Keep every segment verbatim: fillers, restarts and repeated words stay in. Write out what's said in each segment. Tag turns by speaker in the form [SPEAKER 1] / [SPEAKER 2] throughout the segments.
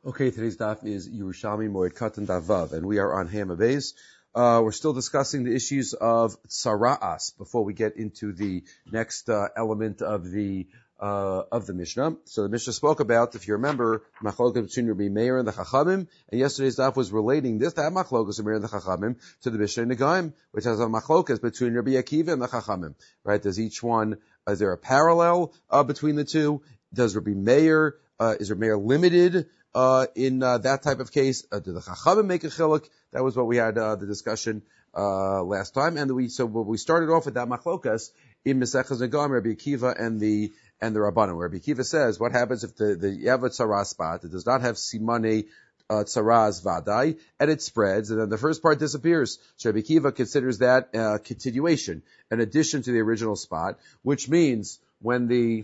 [SPEAKER 1] Okay, today's daf is Yerushalmi Moed Katan Daf Vav, and we are on Hama Beis. Uh, we're still discussing the issues of tzara'as before we get into the next uh, element of the uh, of the Mishnah. So the Mishnah spoke about, if you remember, machlokas between Rabbi Meir and the Chachamim, and yesterday's daf was relating this that machlokas of Meir and the Chachamim to the Mishnah Negaim, which has a machlokas between Rabbi Akiva and the Chachamim. Right? Does each one? Is there a parallel uh, between the two? Does Rabbi Meir uh, is Rabbi Meir limited? Uh, in, uh, that type of case, uh, did the Chachamim make a chiluk? That was what we had, uh, the discussion, uh, last time. And we, so we started off with that machlokas in Mesechus Negam, Rabbi Akiva and the, and the Rabbanan. Where Rabbi Akiva says, what happens if the, the, you have a tzara spot, it does not have simane, uh, tzaraz vadai, and it spreads, and then the first part disappears. So Rabbi Akiva considers that, uh, continuation, an addition to the original spot, which means when the,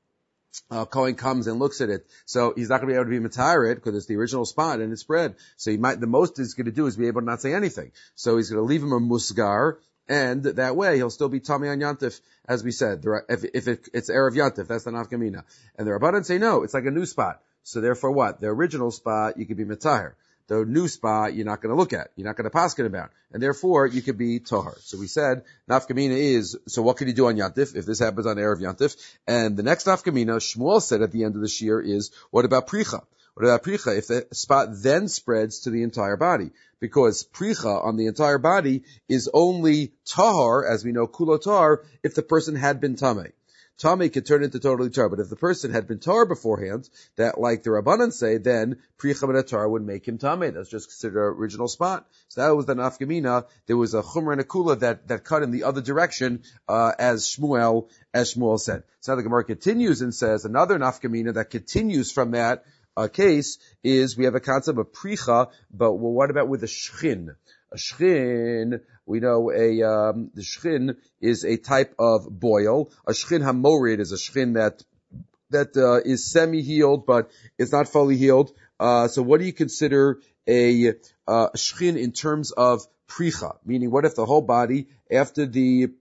[SPEAKER 1] Uh, Kohen comes and looks at it, so he's not going to be able to be matarid because it's the original spot and it's spread. So he might, the most he's going to do is be able to not say anything. So he's going to leave him a musgar, and that way he'll still be Tami on Yantif, as we said. If, if it, it's Erev Yantif, that's the nafkamina. And the Rabbanan say no, it's like a new spot. So therefore what? The original spot, you could be matahir. The new spot, you're not going to look at. You're not going to paskin about. And therefore, you could be tohar. So we said, nafkamina is, so what can you do on Yantif if this happens on Erev Yantif? And the next nafkamina, Shmuel said at the end of the shir is, what about pricha? What about pricha? If the spot then spreads to the entire body. Because pricha on the entire body is only tahar, as we know, kulo tahar, if the person had been tameh. Tameh could turn into totally tar, but if the person had been tar beforehand, that like the Rabbanan say, then pricha ben tar would make him tameh. That's just considered an original spot. So that was the nafkamina. There was a chumra and a kula that, that cut in the other direction, uh, as Shmuel, as Shmuel said. So now the Gemara continues and says another nafkamina that continues from that, uh, case is we have a concept of pricha, but well, what about with a shchin? A shchin, we know a, um, the shchin is a type of boil. A shchin hamorid is a shchin that, that, uh, is semi-healed, but it's not fully healed. Uh, so what do you consider a, uh, shchin in terms of pricha? Meaning, what if the whole body, after the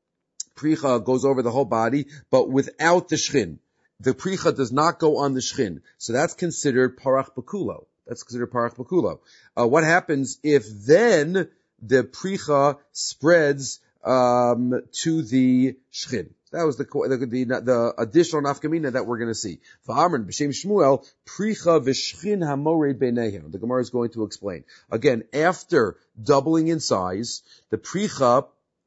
[SPEAKER 1] pricha goes over the whole body, but without the shchin? The pricha does not go on the shchin. So that's considered parach bakulo. That's considered parach bakulo. Uh, what happens if then the pricha spreads um, to the shchin? That was the the, the, the additional nafkamina that we're going to see. V'amrin b'shem Shmuel pricha v'shchin hamored beinehem. The Gemara is going to explain again. After doubling in size, the pricha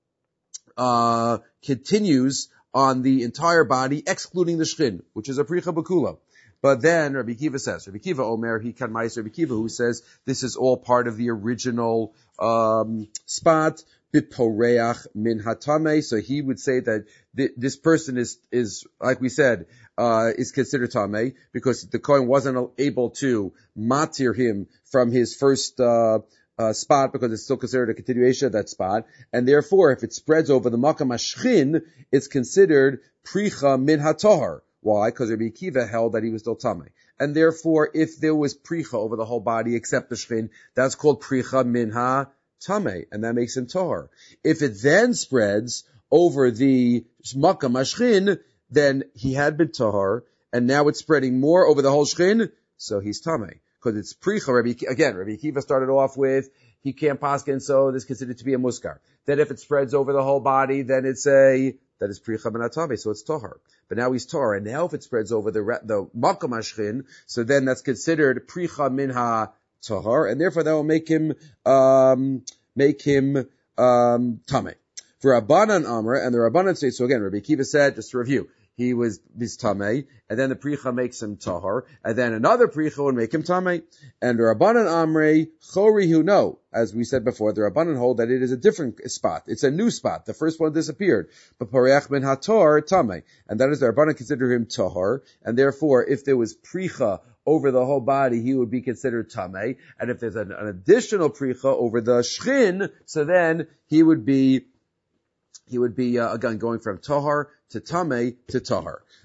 [SPEAKER 1] uh, continues on the entire body, excluding the shchin, which is a pricha bakulo. But then Rabbi Akiva says, Rabbi Akiva Omer, he kan ma'is Rabbi Akiva, who says this is all part of the original um spot, biporeach min hatame. So he would say that th- this person is is like we said uh is considered tameh because the Kohen wasn't able to matir him from his first uh uh spot because it's still considered a continuation of that spot, and therefore if it spreads over the makam hashchin, it's considered pricha min hatohar. Why? Because Rabbi Akiva held that he was still tameh. And therefore, if there was pricha over the whole body except the shchin, that's called pricha minha tameh, and that makes him tahor. If it then spreads over the makam hashchin, then he had been tahor, and now it's spreading more over the whole shchin, so he's tameh. Because it's pricha, Rabbi, again, Rabbi Akiva started off with, he can't paskin, so this is considered to be a muskar. Then if it spreads over the whole body, then it's a, that is pricha ben atame, so it's tahar. But now he's tahar, and now if it spreads over the the makam hashchin, so then that's considered pricha minha tahar, and therefore that will make him um make him um tameh. For Rabbanan Amr, and the Rabbanan say, so again, Rabbi Akiva said, just to review, he was this tameh, and then the pricha makes him tahar, and then another pricha would make him tameh. And the Rabbanan Amrei chorihu, no, as we said before, the Rabbanan hold that it is a different spot. It's a new spot. The first one disappeared. But pareach ben hator tameh, and that is the Rabbanan consider him tahar, and therefore, if there was pricha over the whole body, he would be considered tameh, and if there's an, an additional pricha over the shchin, so then he would be He would be, uh, again, going from tahar to tameh to tahar.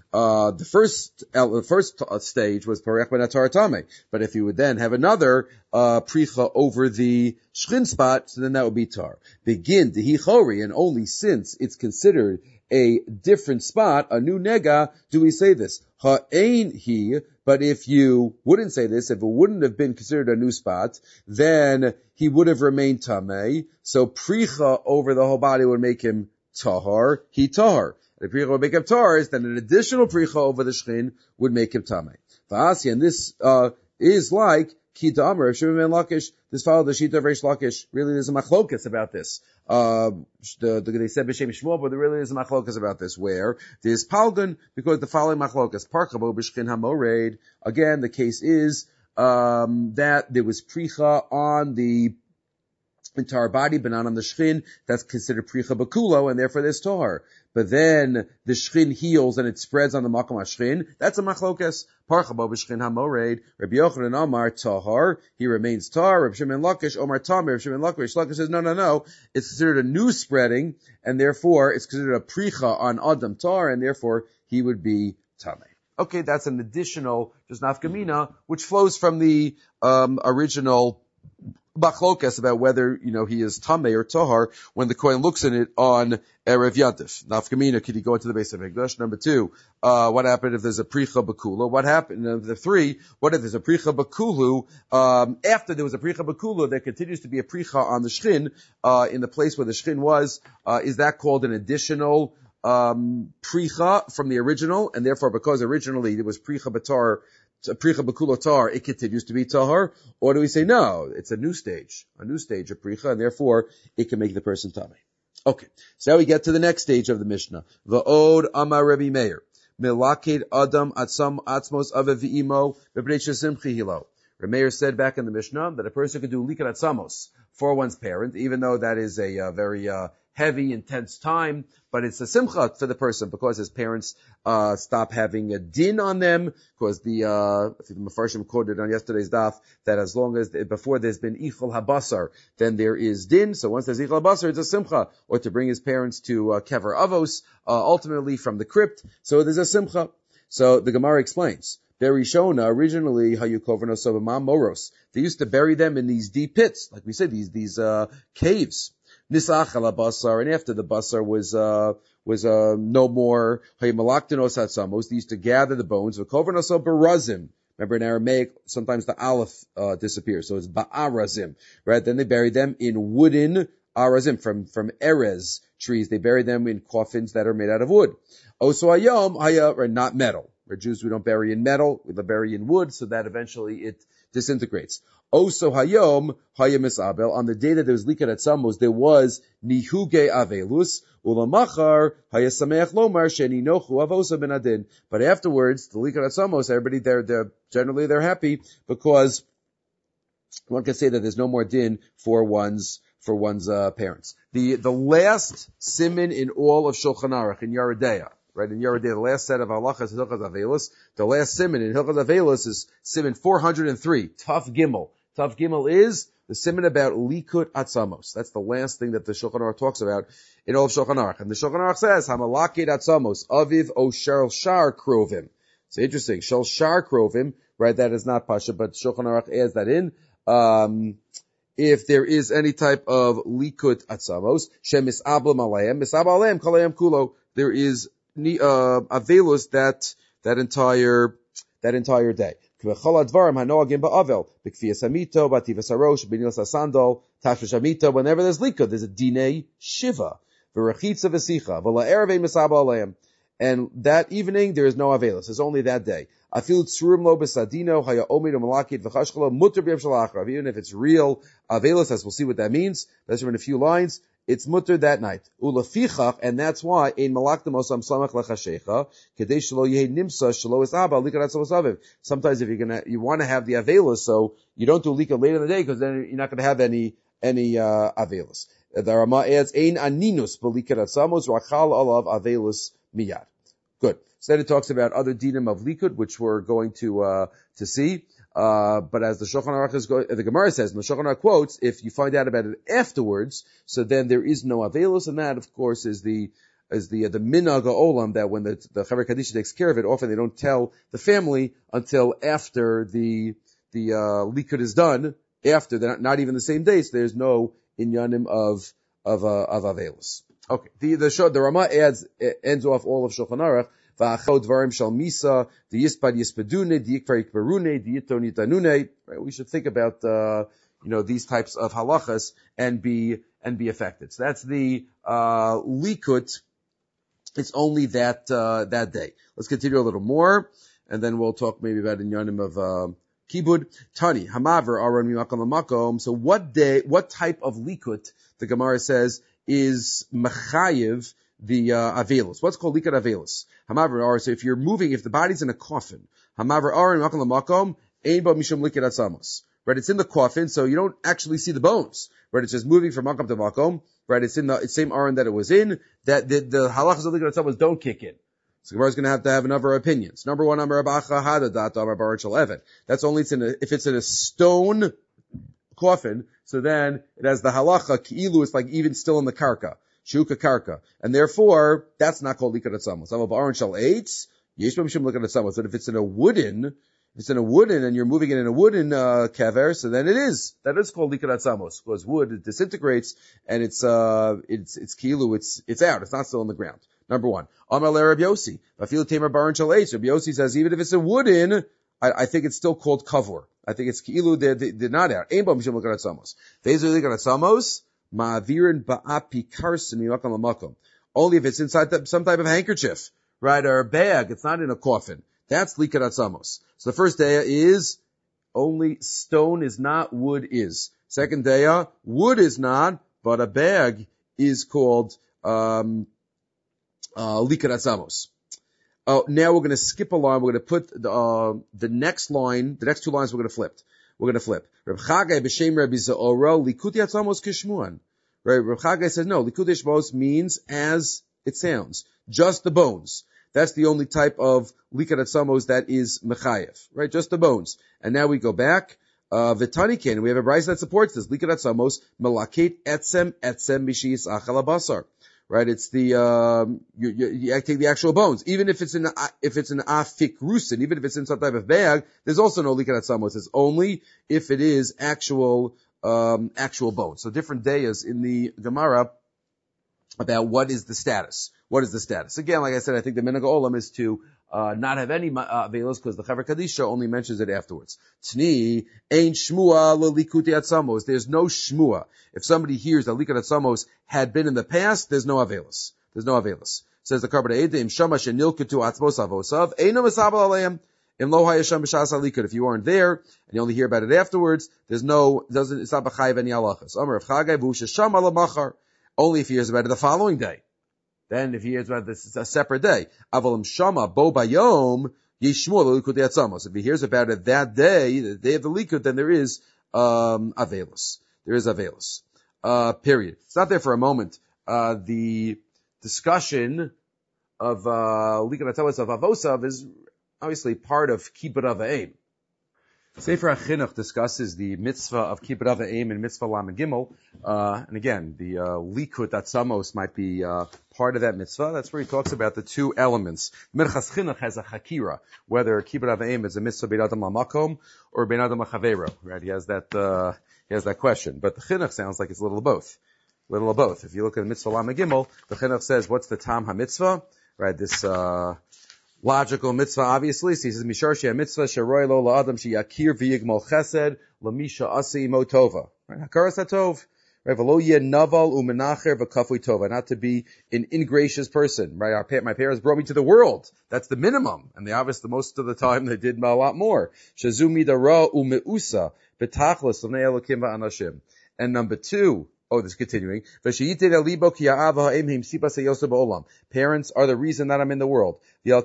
[SPEAKER 1] uh, the first, uh, the first uh, stage was Parech Ben Atar Tame. But if you would then have another, uh, Pricha over the Shchin spot, so then that would be Tar. Begin to Hichori, and only since it's considered a different spot, a new nega, do we say this? Ha'ain he, but if you wouldn't say this, if it wouldn't have been considered a new spot, then he would have remained tamei. So pricha over the whole body would make him tahar, he tahar. If pricha would make him tahar, then an additional pricha over the shchin would make him tamei. V'asi, and this, uh, is like Ki Da'amar, Rav Shimon ben Lakish, this followed the Shita of Reish Lakish. Really, there's a machlokas about this. Uh, the, the, they said B'Shem Shmuel, but there really is a machlokas about this, where there's Palgun, because the following machlokas, Parkabo B'Shchin HaMored. Again, the case is, um, that there was pricha on the entire body, but not on the shchin. That's considered pricha bakulo, and therefore there's tahar. But then the shchin heals and it spreads on the makom hashchin. That's a machlokas. Parchabo b'shchin hamored. Rabbi Yochanan Amar tahar. He remains tahar. Rabbi Shimon Lakish Omar Tamir. Rabbi Shimon Lakish. Lakish says no, no, no. It's considered a new spreading, and therefore it's considered a pricha on adam tahar, and therefore he would be tamei. Okay, that's an additional just nafkamina, which flows from the um, original Bachlokas about whether, you know, he is Tameh or Tahar when the Kohen looks in it on Erev Yantif. Nafkamina, could he go into the base of Mikdash? Number two, uh, what happened if there's a Pricha Bakula? What happened? Number three, what if there's a Pricha Bakulu? Um, after there was a Pricha Bakulu, there continues to be a Pricha on the Shchin, uh, in the place where the Shchin was. Uh, is that called an additional, um, Pricha from the original? And therefore, because originally it was Pricha Batar, Pricha Bakula Tar, it continues to be Tahar? Or do we say, no, it's a new stage, a new stage of Pricha, and therefore it can make the person Tamei. Okay, so now we get to the next stage of the Mishnah. Va'od Amar Rebbe Meir. Milaked Adam Atzam Atzmos Avev V'imo B'bnei Simchi Hilo. Rebbe Meir said back in the Mishnah that a person could do Likat Atzamos for one's parent, even though that is a uh, very uh, heavy, intense time, but it's a simcha for the person because his parents uh stop having a din on them, because the uh I think the Mefarshim quoted on yesterday's daf that as long as before there's been ichol habasar, then there is din. So once there's ichol habasar, it's a simcha, or to bring his parents to uh, kever avos, uh, ultimately from the crypt. So there's a simcha. So the Gemara explains. Berishona, originally, Hayukovanosobamam Moros. They used to bury them in these deep pits, like we said, these, these, uh, caves. Nisach ala basar, and after the basar was, uh, was, uh, no more, Hayamalaktinos Hatzamos, they used to gather the bones, Vakovanoso Barazim. Remember in Aramaic, sometimes the aleph, uh, disappears, so it's Ba'arazim, right? Then they buried them in wooden arazim, from, from erez trees. They buried them in coffins that are made out of wood. Oso hayom, haya, or not metal. For Jews, we don't bury in metal, we bury in wood, so that eventually it disintegrates. Also hayom, hayom isabel, on the day that there was likat atzamos, there was nihuge avelus, ulamachar, hayasameach lomar, sheni nochu avosa ben adin. But afterwards, the likat atzamos, everybody, they're, they're, generally they're happy, because one can say that there's no more din for one's, for one's, uh, parents. The, the last siman in all of Shulchan Aruch, in Yeridea, right, in Yeridea, the last set of halachas is Hilchas Avelus. The last siman in Hilchas Avelus is siman four hundred three, Taf Gimel. Taf Gimel is the siman about Likut Atzamos. That's the last thing that the Shulchan Aruch talks about in all of Shulchan Aruch. And the Shulchan Aruch says, Hamalakid Atzamos, Aviv O Shel Shar Krovim. It's interesting. Shel Shar Krovim, right, that is not Pasha, but Shulchan Aruch adds that in. Um, if there is any type of Likut Atzamos, Shem Misablam Aleim, Misab Aleim Kalayim Kulo, there is Uh, avelus that, that entire, that entire day. Whenever there's lika, there's a dinei shiva. And that evening, there is no avelus. It's only that day. Even if it's real avelus, as we'll see what that means, that's in a few lines, it's mutter that night. Ulafichach, and that's why ein malaktim osam samach lechashecha kedei shelo yehi nimsa shelo es abba likat atzavos. Sometimes if you're gonna, you want to have the avelus, so you don't do lika later in the day because then you're not going to have any any uh, avelus. The Rama adds ein aninus b'likat atzamos rachal alav avelus miyad. Good. So then it talks about other dinim of likud, which we're going to uh to see. Uh, but as the Shulchan Aruch is going, the Gemara says, and the Shulchan Aruch quotes, if you find out about it afterwards, so then there is no avelus, and that, of course, is the, is the the minhag olam that when the the chaver kadisha takes care of it, often they don't tell the family until after the the uh, likud is done. After they're not, not even the same day, so there's no inyanim of of uh, of avelus. Okay, the the show the Rama adds ends off all of Shulchan Aruch. Va'achod dvarim shal misa the yispad yispadune the yikvar yikbarune the yiton yitanune. Right, we should think about uh, you know these types of halachas and be and be affected. So that's the uh, likut. It's only that uh, that day. Let's continue a little more, and then we'll talk maybe about inyanim of. Uh, Kibud Tani Hamaver Aron Mimakom Makom. So what day, what type of likut the Gemara says is mechayiv the uh, avelus? What's called likut avelus? Hamaver Aron. So if you're moving, if the body's in a coffin, Hamaver Aron Mimakom Makom Ein Ba Mishum Likut Atzamos. Right, it's in the coffin, so you don't actually see the bones. Right, it's just moving from makom to makom. Right, it's in the it's same aron that it was in. That the, the halachas of likut atzamos don't kick in. So Gemara is going to have to have another opinions. Number one, Amar Abacha Hadadat Amar Baruch Shel Eved. That's only it's in a, if it's in a stone coffin. So then it has the halacha ki'ilu. It's like even still in the karka, shuka karka, and therefore that's not called likut atzamos. Amar Baruch Shel Eitz Yesh B'Mishum likut atzamos. But if it's in a wooden, if it's in a wooden and you're moving it in a wooden uh, kever, so then it is that is called likut atzamos because wood it disintegrates and it's uh it's it's ki'ilu. It's it's out. It's not still in the ground. Number one, Amar Le Rabbi Yossi. Vafil Tamer Baron Shaleitz. Rabbi Yossi says even if it's a wooden, I, I think it's still called kavur. I think it's ki'ilu. They're, they're not out. Ein ba mishum likut atzamos. Ve'ezu likut atzamos ma'avirin ba'api karsin mimakam lamakom. Only if it's inside the, some type of handkerchief, right, or a bag. It's not in a coffin. That's likut atzamos. So the first day is only stone is not, wood is. Second day, wood is not, but a bag is called um Uh, likut atzamos. Oh, now we're going to skip a line. We're going to put the, uh, the next line, the next two lines we're going to flip. We're going to flip. Reb Chagai b'shem Rabbi Za'ora, likuti atzamos kishmuan. Right? Reb Chagai says, no, likuti atzamos means as it sounds. Just the bones. That's the only type of likut atzamos that is mechayev. Right? Just the bones. And now we go back. Uh, V'tanikin, we have a brayso that supports this. Likut atzamos, melaket etzem, etzem mishis achal basar. Right, it's the um, you, you, you take the actual bones, even if it's in a, if it's an afik rusin, even if it's in some type of bag. There's also no likut atzamos. It's only if it is actual um, actual bones. So different dayas in the Gemara about what is the status. What is the status? Again, like I said, I think the minhag olam is to uh, not have any uh, velos because the chaver kadisha only mentions it afterwards. Tni ein shmua lelikuti atzamos. There's no shmua. If somebody hears that likut atzamos had been in the past, there's no avelos. There's no avelos. Says the Karban Eidim shama shenilkutu atzmos avosav eino mesabel aleim im lo hayasham b'shas alikut. If you weren't there and you only hear about it afterwards, there's no doesn't it's not b'chayiv any halachas. Amar of Chagai v'hu shesham ala machar. Only if he hears about it the following day. Then if he hears about this, it's a separate day. Avalim shama bo bayom yishmur l'likutei atzamos. If he hears about it that day, the day of the likut, then there is um avelus. There is avelus. Uh, period. It's not there for a moment. Uh, the discussion of uh likut atzamos of avosav is obviously part of kibbud av va'em. Sefer HaChinuch discusses the mitzvah of kibbud av va'em and mitzvah lamed gimel. Uh, and again, the uh, likut atzamos might be uh, part of that mitzvah. That's where he talks about the two elements. Minchas Chinuch has a chakira, whether kibbud av va'em is a mitzvah bein adam lamakom or bein adam lachavero. Right? He has that uh, he has that question. But the Chinuch sounds like it's a little of both. A little of both. If you look at the mitzvah lamed gimel, the Chinuch says, what's the tam ha-mitzvah? Right? This uh logical mitzvah, obviously. So he says, Mishar she'ha mitzvah she'roi lo la'adam she'yakir v'yigmol chesed l'misha asi imo tova. Right? Hakaras hatov. Right? V'lo yeh naval u'menacher v'kafui tova. Not to be an ingracious person. Right? Our, my parents brought me to the world. That's the minimum. And they obviously, most of the time, they did a lot more. Shazu midara u'meusa b'tachlis l'nei elokim v'anashim. And number two, oh, this is continuing. Parents are the reason that I'm in the world. They're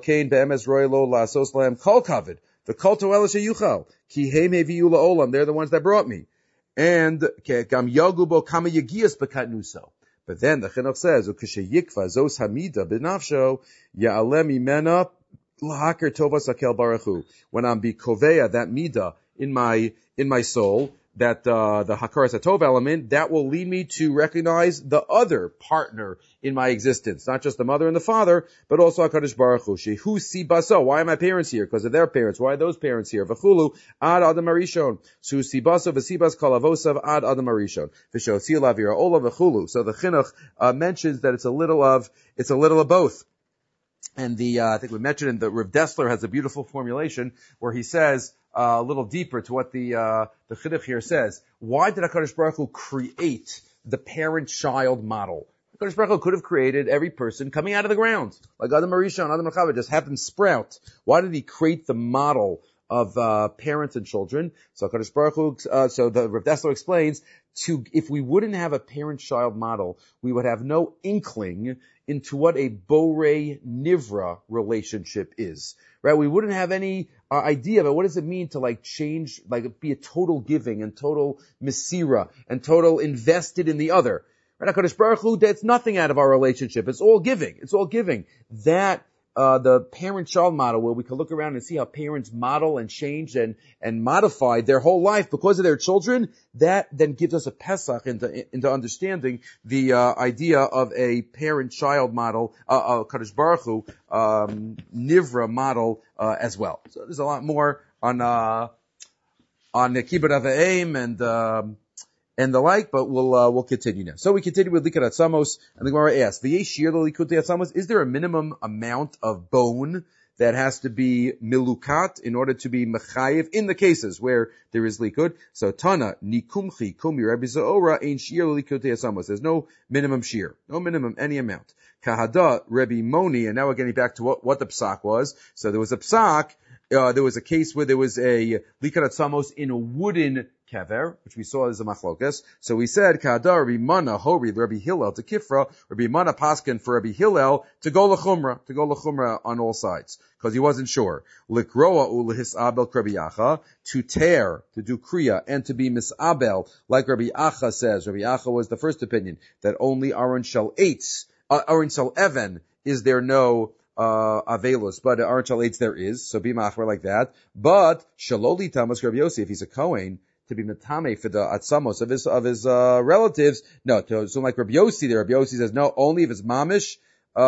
[SPEAKER 1] the ones that brought me. And but then the Chinuch says, when I'm bikovea, that midah in my in my soul, that uh, the Hakaras HaTov element, that will lead me to recognize the other partner in my existence, not just the mother and the father, but also HaKadosh Baruch Hu. Shehu sibaso. Why are my parents here? Because of their parents. Why are those parents here? V'chulu ad Adam Arishon. Su sibaso v'sibas kalavosav ad Adam Arishon. V'shotzi lavira ola v'chulu. So the chinuch uh, mentions that it's a little of it's a little of both. And the uh, I think we mentioned that Rav Dessler has a beautiful formulation where he says uh, a little deeper to what the uh, the chinuch here says. Why did HaKadosh Baruch Hu create the parent-child model? HaKadosh Baruch Hu could have created every person coming out of the ground, like Adam Arishon, Adam Chava, just happened to sprout. Why did he create the model of uh, parents and children? So HaKadosh Baruch Hu, uh, so the Rav Dessler explains, to if we wouldn't have a parent-child model, we would have no inkling into what a Borei Nivra relationship is, right? We wouldn't have any uh, idea about what does it mean to like change, like be a total giving and total Mesira and total invested in the other. Right? HaKadosh Baruch Hu, that's nothing out of our relationship. It's all giving. It's all giving. That Uh, the parent-child model, where we can look around and see how parents model and change and, and modify their whole life because of their children, that then gives us a pesach into, into understanding the, uh, idea of a parent-child model, uh, uh, Kadosh Baruch Hu, um, Nivra model, uh, as well. So there's a lot more on, uh, on the Kibbutz Avayim and, um, and the like, but we'll uh, we'll continue now. So we continue with Likut Atzamos, and the Gemara asks, "V'yesh shir Likut Atzamos? Is there a minimum amount of bone that has to be milukat in order to be mechayiv in the cases where there is likud?" So Tana nikumchi kumi Rabbi Zaora ein shir Likut Atzamos. There's no minimum shear, no minimum any amount. Kahada Rabbi Moni, and now we're getting back to what, what the psak was. So there was a psak. Uh, there was a case where there was a Likut Atzamos in a wooden kever, which we saw as a machlokas. So we said, Kadar Rabbi Mana Hori Rabbi Hillel to Kifra, Rabbi Mana Paskin for Rabbi Hillel to go lechumra, to go lechumra on all sides, because he wasn't sure. Likroa ulehis abel Rabbi Acha, to tear, to do kriya, and to be misabel, like Rabbi Acha says. Rabbi Acha was the first opinion that only Aron shel eitz, uh, Aron shel even, is there no Uh, Avelus, but Aron shel eitz there is, so be machmer like that. But Shaloli Tamas Rabbi Yossi, if he's a Kohen, to be metame for the atzamos of his of his uh, relatives, no. To, so like Rabbi Yossi there, Rabbi Yossi says no, only if it's mamish.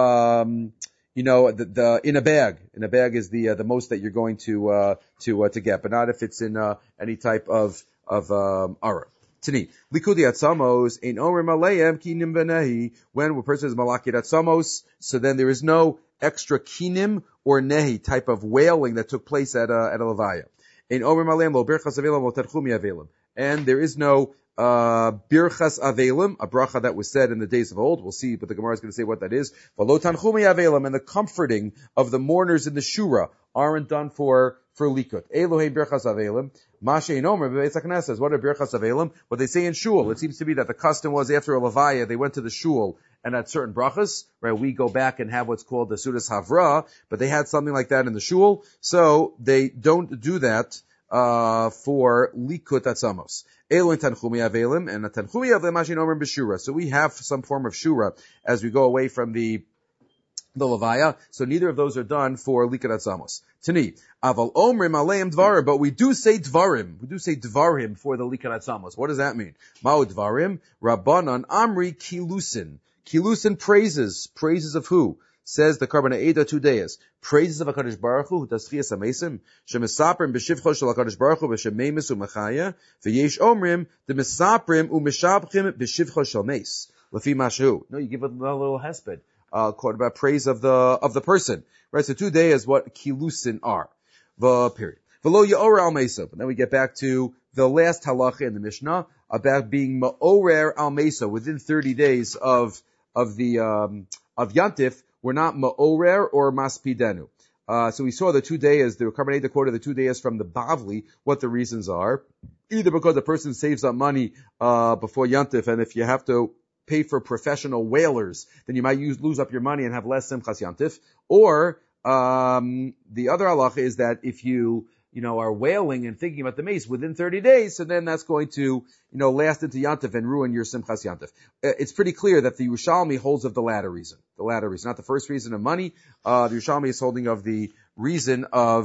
[SPEAKER 1] Um, you know, the, the in a bag. In a bag is the uh, the most that you're going to uh, to uh, to get, but not if it's in uh, any type of of um, aron. Tani likudi atzamos ein orim aleim kinim benehi. When a person is malakid atzamos, so then there is no extra kinim or nehi type of wailing that took place at a, at a levaya. In Omer Malem lo birchas avelim lo terchumi avelim. And there is no uh birchas avelim, a bracha that was said in the days of old. We'll see, but the Gemara is going to say what that is. V'lo tanchumi avelim, and the comforting of the mourners in the shura aren't done for for likut. Elohei birchas avelim. Mashe Omer Bebeis HaKnesses. What are birchas avelim? What they say in shul. It seems to be that the custom was after a levaya, they went to the shul and at certain brachas, right, we go back and have what's called the Sudas Havra, but they had something like that in the shul, so they don't do that uh for Likut Atzamos. Elo in Tanchumi Avelim, and a Tanchumi Avelim Mashin Omer B'Shura. So we have some form of Shura as we go away from the the Levaya, so neither of those are done for Likut Atzamos. Tani, Aval Omrim Aleim Dvarim, but we do say Dvarim, we do say Dvarim for the Likut Atzamos. What does that mean? Ma'u Dvarim, Rabbanan Amri Kilusin. Kilusin praises, praises of who? Says the Karban Eda two days. Praises of HaKadosh Baruch Hu, das Chiyas HaMesim, Shemesaprim b'shivcho shel HaKadosh Baruch Hu b'shemeimis u'mechaya, v'yesh omrim, the Mesaprim u'mishabchim b'shivcho shel meis. Lefi mashu. No, you give it a little hesped, uh, quote about praise of the, of the person. Right, so two days what Kilusin are. The period. V'lo ya'or al meisa. And then we get back to the last halacha in the Mishnah about being ma'orer al meisa within thirty days of of the um, of Yantif. We're not ma'orer or maspidenu. Uh, so we saw the two days, the Karban quoted the two days from the Bavli, what the reasons are. Either because the person saves up money uh before Yantif, and if you have to pay for professional whalers, then you might use, lose up your money and have less Simchas Yantif. Or um the other halacha is that if you you know, are wailing and thinking about the mace within thirty days, so then that's going to, you know, last into Yantif and ruin your Simchas Yantif. It's pretty clear that the Yerushalmi holds of the latter reason. The latter reason, not the first reason of money. Uh, the Yerushalmi is holding of the reason of,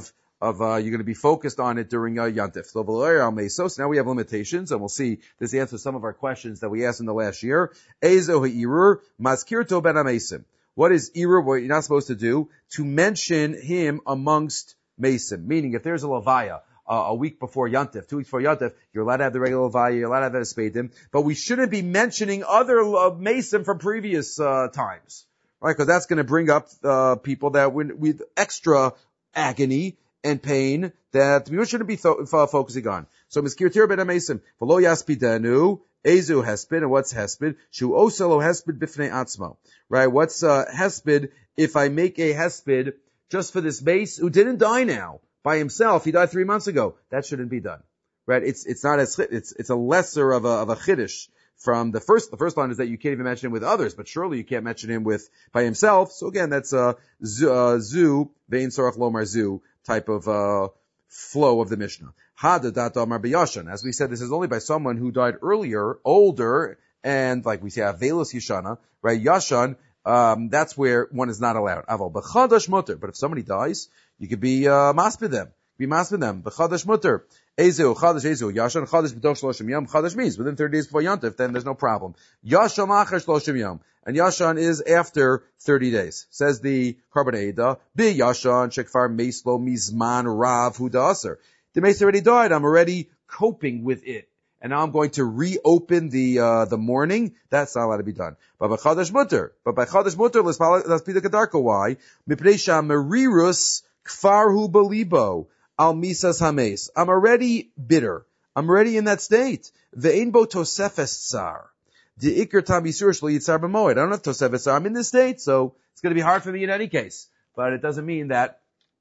[SPEAKER 1] of uh, you're going to be focused on it during uh, Yantif. So now we have limitations, and we'll see this answers some of our questions that we asked in the last year. Ezo ha'irur maskirto ben amesim. What is irur? What you're not supposed to do to mention him amongst mesim. Meaning, if there's a levaya uh, a week before Yantif, two weeks before Yantif, you're allowed to have the regular levaya, you're allowed to have the espedim, but we shouldn't be mentioning other uh, mesim from previous uh, times, right? Because that's going to bring up uh, people that with, with extra agony and pain that we shouldn't be th- f- focusing on. So, Miskirtir ben Amesim, v'lo yaspidenu, ezu hesped, and what's hesped? Shu oselo hesped bifnei atzmo. Right? What's uh, hesped? If I make a hesped just for this base who didn't die now by himself, he died three months ago. That shouldn't be done. Right? It's it's not as it's it's a lesser of a of a chiddush from the first. The first line is that you can't even mention him with others, but surely you can't mention him with by himself. So again, that's a uh, zu vein sorach lomar zu type of uh flow of the Mishnah. Hadadat amar b'yashan. As we said, this is only by someone who died earlier, older, and like we say, avelos yishana, right? Yashan, um, that's where one is not allowed. Aval b'chadash mutter. But if somebody dies, you could be uh maspid them. Be maspid them. B'chadash mutter. Ezu, chadash, ezu, yashan, chadash b'toch shloshim yom. Chadash means within thirty days before Yantif, then there's no problem. Yashan achar shloshim yom. And Yashan is after thirty days. Says the Karban Eida, Bi Yashan, Shekfar Meislo Mizman Rav Hudaser. The Meis already died, I'm already coping with it. And now I'm going to reopen the, uh, the mourning. That's not allowed to be done. But by Chadash Mutter, but by Chadash Mutter, let's be the Kedarka. Why? Mipnei Merirus Kfarhu Balibo, Al Misas Hames. I'm already bitter. I'm already in that state. Ve'enbo Tosefes Tsar. The ikr tam yisur shlo yitzar b'moed. I don't have tosefet, so I'm in this state, so it's going to be hard for me in any case. But it doesn't mean that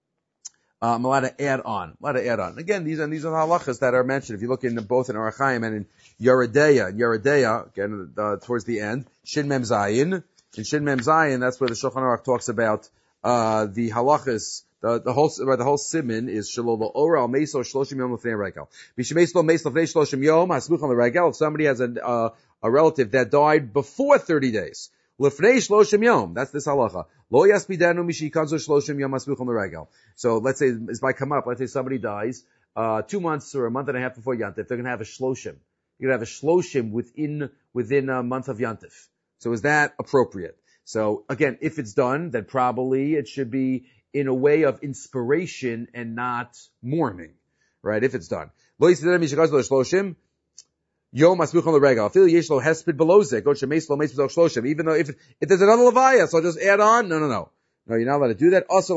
[SPEAKER 1] uh, I'm allowed to add on. I'm allowed to add on. Again, these are these are the halachas that are mentioned. If you look in both in Orach Chaim and in Yeredeya, in Yeredeya, again uh, towards the end, Shin Mem Zayin. In Shin Mem Zayin, that's where the Shulchan Aruch talks about uh the halachas. The, the whole, the whole siman is shalom ora al meso shloshim yom l'fnei regel. B'shemeislo meis l'fnei shloshim yom hasmuch al regel. If somebody has a uh, a relative that died before thirty days, l'fnei shloshim yom. That's this halacha. Lo yaspidanu mishikanzo shloshim yom hasmuch al regel. So let's say it's by come up. Let's say somebody dies uh two months or a month and a half before Yantif. They're going to have a shloshim. You're going to have a shloshim within within a month of Yantif. So is that appropriate? So again, if it's done, then probably it should be in a way of inspiration and not mourning, right? If it's done. Even though if, if there's another levaya, so I'll just add on. No, no, no. No, you're not allowed to do that. Also,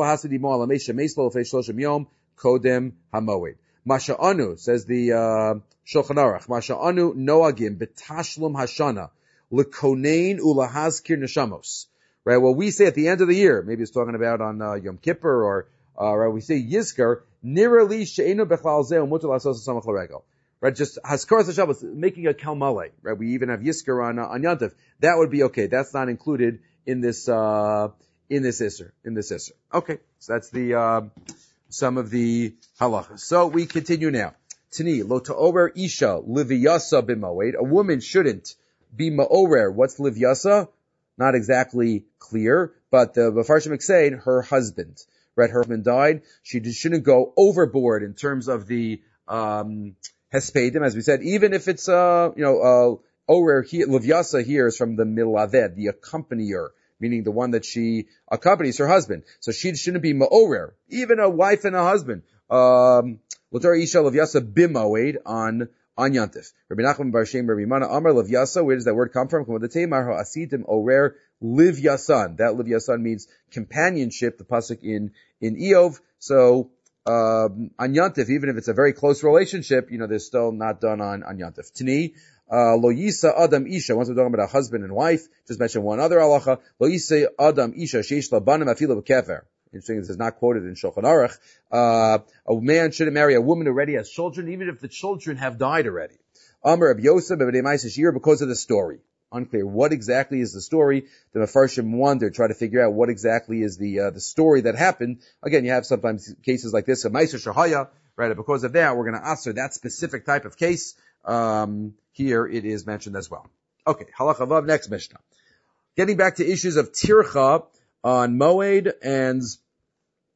[SPEAKER 1] kodem hamoed. Masha anu, says the, uh, Shulchan Aruch. Masha anu noagim betashlum hashana lekonein ulahazkir neshamos. Right, well, we say at the end of the year, maybe it's talking about on uh, Yom Kippur, or uh, right, we say Yizkar, nirali she'enu bechlal zeh umutar lasos samach l'regel. Right, just Haskaras HaShabbos, making a kalmale. Right, we even have Yizkar on uh, on Yantif. That would be okay. That's not included in this uh in this isser in this isser. Okay, so that's the uh, some of the halachas. So we continue now. Tani lo ta'orer isha liviyasa b'moed. A woman shouldn't be ma'orer. What's liviyasa? Not exactly clear, but the Mefarshim say her husband, right? Her husband died. She shouldn't go overboard in terms of the um hespedim, as we said. Even if it's uh you know uh orer here, Livyasa here is from the milaved, the accompanier, meaning the one that she accompanies her husband. So she shouldn't be ma'orer, even a wife and a husband. Um, L'tor isha Livyasa bimoed on. On Yantif. Rabbi Nachman bar Shem, Rabbi Mana Amar Livyasa. Where does that word come from? Asitim Orer Livyasan. That Livyasan means companionship. The pasuk in in Eov. So um, on Yantif, even if it's a very close relationship, you know, they're still not done on on Yantif. Tani Lo Yisa Adam Isha. Once we're talking about a husband and wife, just mention one other halacha. Lo Yisa Adam Isha Sheish Labanim Afilu B'Kefer. Interesting, this is not quoted in Shulchan Aruch. Uh, a man shouldn't marry a woman who already has children, even if the children have died already. Amar Reb Yosef, because of the story. Unclear. What exactly is the story? The Mefarshim wonder, try to figure out what exactly is the, uh, the story that happened. Again, you have sometimes cases like this, a Meiser Shahaya, right? And because of that, we're going to answer that specific type of case. Um, here it is mentioned as well. Okay, Halacha Vav, next Mishnah. Getting back to issues of Tircha on Moed and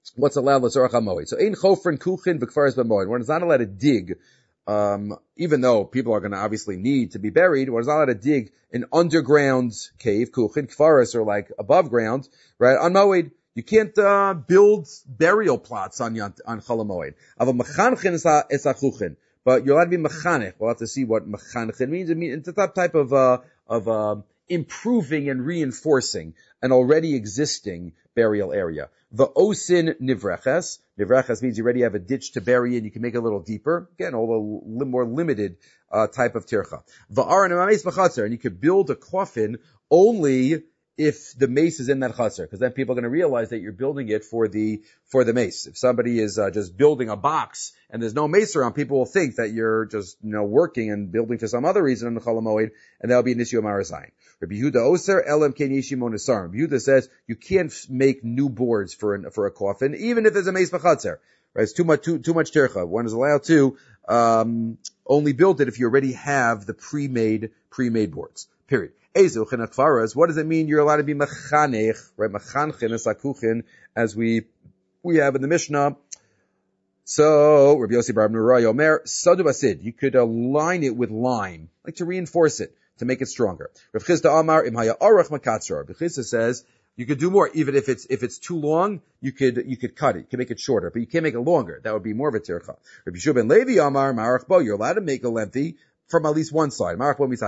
[SPEAKER 1] what's allowed l'tzorach hamoed. So ein chofren kuchin b'kfaris b'moed. One is not allowed to dig, um, even though people are going to obviously need to be buried. One is not allowed to dig an underground cave, kuchin, kfaris, or like above ground, right, on moed. You can't uh, build burial plots on Yant, on Chol Hamoed. Aval mechanchin es hachuchin, but you're allowed to be mechanech. We'll have to see what mechanchin means. It means it's that type of uh, of uh, improving and reinforcing an already existing burial area. The osin nivreches. Nivreches means you already have a ditch to bury in. You can make it a little deeper. Again, a little li- more limited uh, type of tircha. Va'aron amames b'chatzer, and you could build a coffin only if the mace is in that chaser, because then people are going to realize that you're building it for the for the mace. If somebody is uh, just building a box and there's no mace around, people will think that you're just, you know, working and building for some other reason in the Chol Hamoed, and that'll be an issue of Marazayin. Rabbi Yehuda Oser Elam Ken Yishimon Asar. Rabbi Yehuda says you can't make new boards for an, for a coffin, even if there's a mace b'chatzer. Right? It's too much too too much tircha. One is allowed to um, only build it if you already have the pre-made pre-made boards. Period. What does it mean you're allowed to be mechanech, right? Mechanchin es hakuchin, as we we have in the Mishnah. So Rabbi Yossi bar Abnei Omer sadu basid, you could align it with lime, like to reinforce it, to make it stronger. Rav Chisda Amar im haya arach makatzor. Rav Chisda says you could do more, even if it's if it's too long, you could you could cut it, you can make it shorter, but you can't make it longer. That would be more of a tircha. Rabbi Yeshua ben Levi Amar marach bo, you're allowed to make a lengthy from at least one side.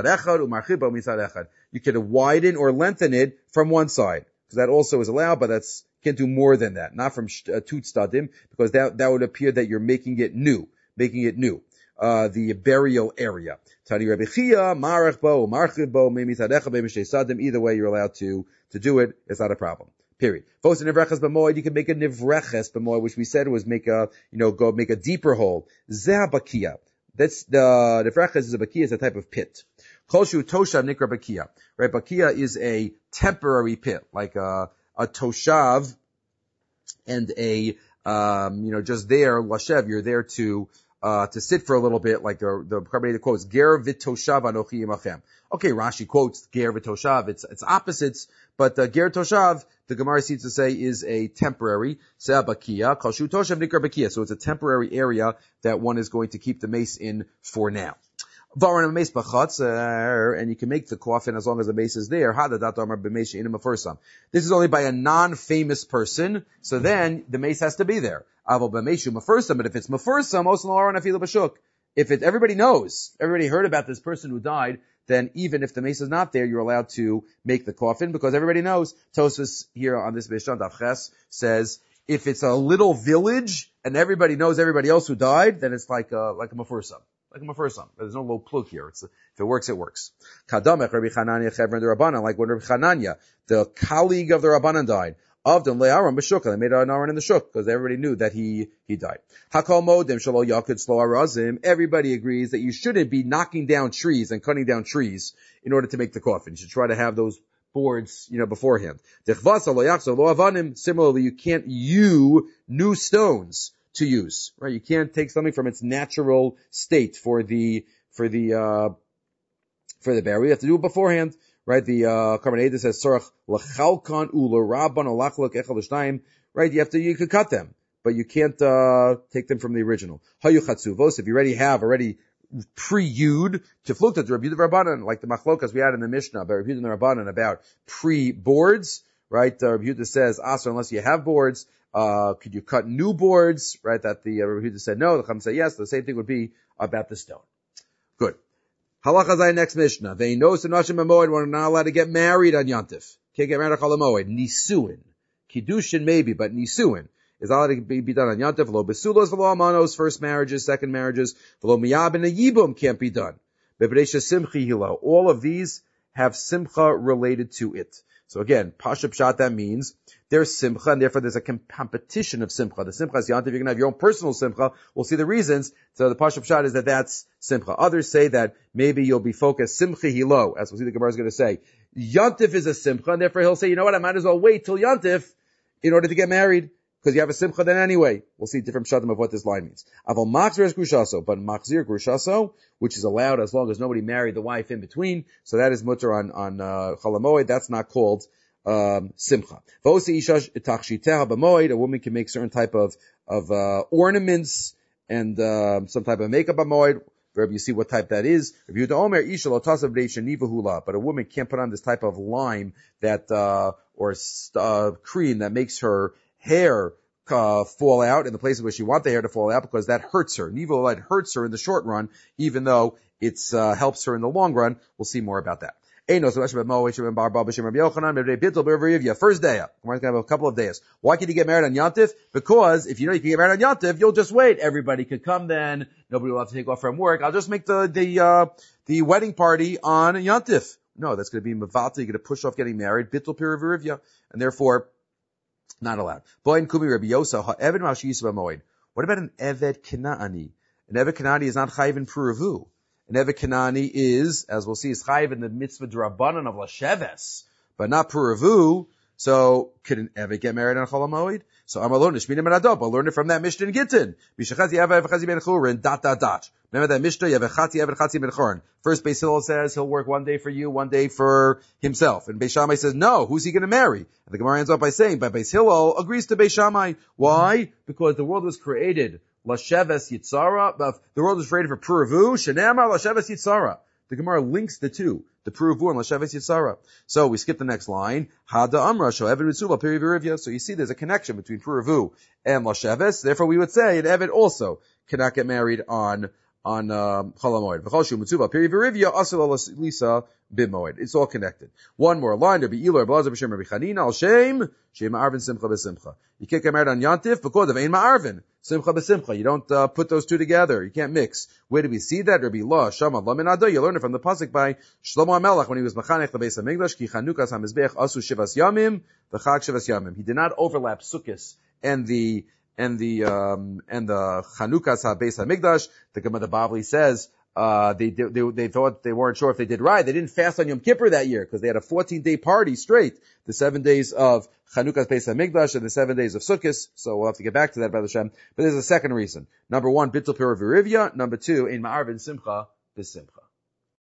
[SPEAKER 1] You could widen or lengthen it from one side, because that also is allowed, but that's can't do more than that. Not from uh, tut stadim, because that that would appear that you're making it new, making it new. Uh, the burial area. Tani Rabbi Chia, marach bo, marchib bo, either way, you're allowed to to do it. It's not a problem. Period. Fos nivreches b'moed, you can make a nivreches b'moed, which we said was make a, you know, go make a deeper hole. Zeh bakia. That's the, the freches is a bakia, is a type of pit. Koshu toshav nikra bakia. Right, bakia is a temporary pit, like a, a toshav and a, um, you know, just there, lashev, you're there to, uh, to sit for a little bit, like the, the carbonated quotes, ger v'toshav anochi imachem. Okay, Rashi quotes ger v'toshav, it's, it's opposites, but uh, ger toshav, the Gemara seems to say, is a temporary, se'abakia, koshu toshav nikra bakia, so it's a temporary area that one is going to keep the mace in for now. And you can make the coffin as long as the mace is there. This is only by a non-famous person, so then the mace has to be there. But if it's mefursam, if it, everybody knows, everybody heard about this person who died, then even if the mace is not there, you're allowed to make the coffin, because everybody knows. Tosfos here on this Mishnah Daf Ches says, if it's a little village and everybody knows everybody else who died, then it's like a, like a mefursam. Like a mefursam. There's no low plug here. It's, if it works, it works. Kadamech Rabbi Chananya Chevron the Rabbanan, like when Rabbi Chananya, the colleague of the Rabbanan, died. Of them le'aron b'shuk, they made an aron in the shuk, because everybody knew that he, he died. Hakol modim shalo yakid slo arazim. Everybody agrees that you shouldn't be knocking down trees and cutting down trees in order to make the coffin. You should try to have those boards, you know, beforehand. Similarly, you can't use new stones to use, right? You can't take something from its natural state for the, for the, uh, for the burial. You have to do it beforehand. Right, the uh Karban says Sorach Lachalkan Ula Rabban Olachlok Echel Shnayim. Right, you have to you could cut them, but you can't uh take them from the original. Hayuchatzuvos, if you already have already pre-yud to flukta to Rabbi Yehuda Rabbanan, like the machlokas we had in the Mishnah about Rabbi Yehuda Rabbanan about pre-boards. Right, uh, Rabbi Yehuda says Asr unless you have boards. Uh, could you cut new boards? Right, that the uh, Rabbi Yehuda said no. The Chacham said yes. The same thing would be about the stone. Good. Halacha Zayin, next Mishnah. They know Nashim Moed are not allowed to get married on Yantif. Can't get married on Chol Moed. Nisuin. Kiddushin maybe, but Nisuin is allowed to be, be done on Yantif. V'lo Besulos, v'lo Amanos, first marriages, second marriages. V'lo Miyab and a Yibum can't be done. Bebreisha Simchi Hilo. All of these have Simcha related to it. So again, Pasha Pshat, that means there's Simcha, and therefore there's a competition of Simcha. The Simcha is Yantiv, you're going to have your own personal Simcha. We'll see the reasons. So the Pasha Pshat is that that's Simcha. Others say that maybe you'll be focused Simcha Hilo, as we'll see the Gemara is going to say. Yantif is a Simcha, and therefore he'll say, you know what, I might as well wait till Yantif in order to get married, because you have a Simcha then anyway. We'll see different Pshatim of what this line means. Aval Machzir es Grushaso, but Machzir Grushaso, which is allowed as long as nobody married the wife in between, so that is mutter on, on, uh, Chol Hamoed, that's not called, um, simcha. A woman can make certain type of, of, uh, ornaments and, um, some type of makeup amoid. Wherever you see what type that is. But a woman can't put on this type of lime that, uh, or, uh, cream that makes her hair, uh, fall out in the places where she wants the hair to fall out because that hurts her. Nivulah hurts her in the short run, even though it's, uh, helps her in the long run. We'll see more about that. First day, we're going to have a couple of days. Why can you get married on Yontif? Because if you know you can get married on Yontif, you'll just wait. Everybody could come then. Nobody will have to take off from work. I'll just make the, the, uh, the wedding party on Yontif. No, that's going to be Mavata. You're going to push off getting married. Bittul Piravirivya. And therefore, not allowed. What about an Eved Kenani? An Eved Kenani is not Chayiv in Puravu. An Eved Kenani is, as we'll see, is chayiv in the mitzvah drabanan of Lasheves, but not Puravu. So, could an Eved get married on Chol HaMoed? So, I'm alone. Nishmina Menadop. I'll learn it from that Mishnah in Gittin. Bishachati Eved Chazi Ben Churin, dot, dot, dot. Remember that Mishnah? Yevechati Eved Chazi Ben Churin. First, Beis Hillel says he'll work one day for you, one day for himself. And Beis Shammai says, no, who's he going to marry? And the Gemara ends up by saying, but Beis Hillel agrees to Beis Shammai. Why? Because the world was created Lasheves Yitzara, the world was created for Puravu, Shenamar Lasheves Yitzara. The Gemara links the two, the Puravu and Lasheves Yitzara. So we skip the next line, Hada Amra Sho'evet Mitzula Pirivirivya. So you see there's a connection between Puravu and Lasheves. Therefore we would say an Eved also cannot get married on on um, Chol HaMoed. V'chol shu mitzvah pirivirivya asel lisa b'moed. It's all connected. One more line. Rabbi Elor Blazer b'shem Rabbi Chanina al shem shem ma'arvin simcha b'simcha. You can't get married on Yantif because of ein ma'arvin simcha b'simcha. You don't uh, put those two together. You can't mix. Where do we see that? Rabbi La Shama Lamin Ado. You learn it from the pasuk by Shlomo HaMelech when he was mechanech the Beis Hamikdash ki chanukas hamizbech asu shivas yamim v'chag shivas yamim. He did not overlap sukkos and the and the um and the Chanukas HaBeis HaMikdash. The Gemara Bavli says uh they, they they thought they weren't sure if they did right. They didn't fast on Yom Kippur that year because they had a fourteen day party straight, the seven days of Chanukas Beis HaMikdash and the seven days of Sukkot. So we'll have to get back to that, Brother Shem. But there's a second reason. Number one, Bittul Piravirivya. Number two, in Ma'arvin Simcha B'Simcha.